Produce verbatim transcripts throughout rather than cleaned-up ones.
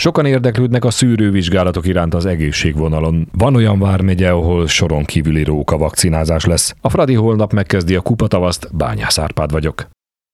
Sokan érdeklődnek a szűrővizsgálatok iránt az egészségvonalon. Van olyan vármegye, ahol soron kívüli róka vakcinázás lesz. A Fradi holnap megkezdi a kupatavaszt, Bányász Árpád vagyok.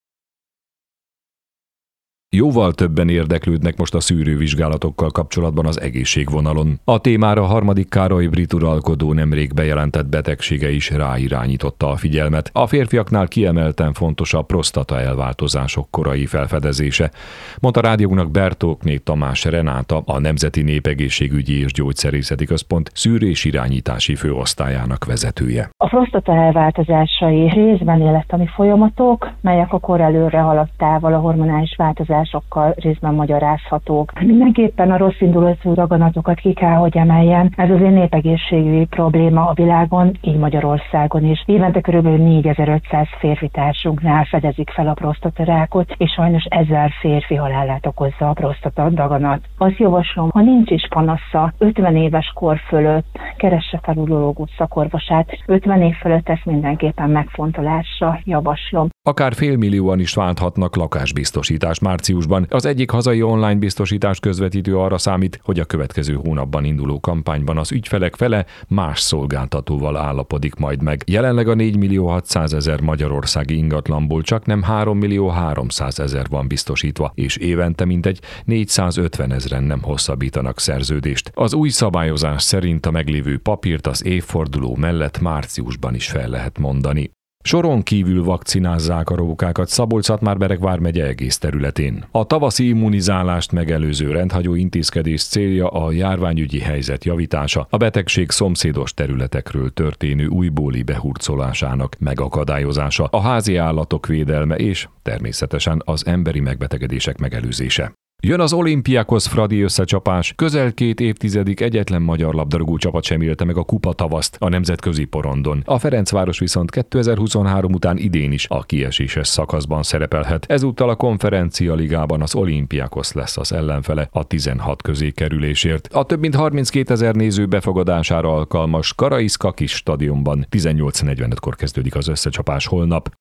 Jóval többen érdeklődnek most a szűrővizsgálatokkal kapcsolatban az egészségvonalon. A témára a harmadik Károly brit uralkodó nemrég bejelentett betegsége is ráirányította a figyelmet. A férfiaknál kiemelten fontos a prostata elváltozások korai felfedezése, mondta rádiónak Bertókné Tamás Renáta, a Nemzeti Népegészségügyi és Gyógyszerészeti Központ szűrésirányítási főosztályának vezetője. A prostata elváltozásai részben élettani folyamatok, melyek a kor előre haladtával a hormonális változás sokkal részben magyarázhatók. Mindenképpen a rossz indulatú daganatokat ki kell, hogy emeljen. Ez az egy népegészségügyi probléma a világon, így Magyarországon is. Évente kb. négyezer-ötszáz férfi társunknál fedezik fel a prostatarákot, és sajnos ezer férfi halálát okozza a prostata daganat. Azt javaslom, ha nincs is panasza, ötven éves kor fölött keresse fel urológus szakorvosát, ötven év fölött ezt mindenképpen megfontolásra javaslom. Akár félmillióan is válthatnak lakásbiztosítást márciusban. Az egyik hazai online biztosítás közvetítő arra számít, hogy a következő hónapban induló kampányban az ügyfelek fele más szolgáltatóval állapodik majd meg. Jelenleg a négy millió hatszázezer magyarországi ingatlanból csak nem három millió háromszázezer van biztosítva, és évente mintegy négyszázötven ezren nem hosszabbítanak szerződést. Az új szabályozás szerint a meglévő papírt az évforduló mellett márciusban is fel lehet mondani. Soron kívül vakcinázzák a rókákat Szabolcs-Szatmár-Bereg vármegye egész területén. A tavaszi immunizálást megelőző rendhagyó intézkedés célja a járványügyi helyzet javítása, a betegség szomszédos területekről történő újbóli behurcolásának megakadályozása, a házi állatok védelme és természetesen az emberi megbetegedések megelőzése. Jön az Olympiakos Fradi összecsapás, közel két évtizedig egyetlen magyar labdarúgó csapat sem élte meg a kupatavaszt a nemzetközi porondon. A Ferencváros viszont kétezer-huszonhárom után idén is a kieséses szakaszban szerepelhet. Ezúttal a Konferencia Ligában az Olympiakos lesz az ellenfele a tizenhat közé kerülésért. A több mint harminckétezer néző befogadására alkalmas Karaiszkakis stadionban tizennyolc negyvenötkor kezdődik az összecsapás holnap.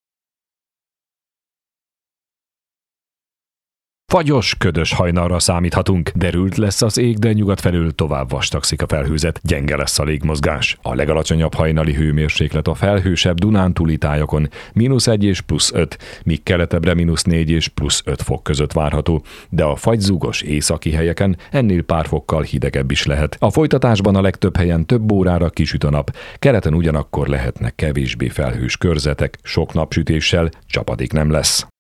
Fagyos, ködös hajnalra számíthatunk. Derült lesz az ég, de nyugat felől tovább vastagszik a felhőzet. Gyenge lesz a légmozgás. A legalacsonyabb hajnali hőmérséklet a felhősebb dunántúli tájakon mínusz egy és plusz öt, míg keletebbre mínusz négy és plusz öt fok között várható, de a fagyzúgos északi helyeken ennél pár fokkal hidegebb is lehet. A folytatásban a legtöbb helyen több órára kisüt a nap, keleten ugyanakkor lehetnek kevésbé felhős körzetek, sok napsütéssel, csapadék nem lesz.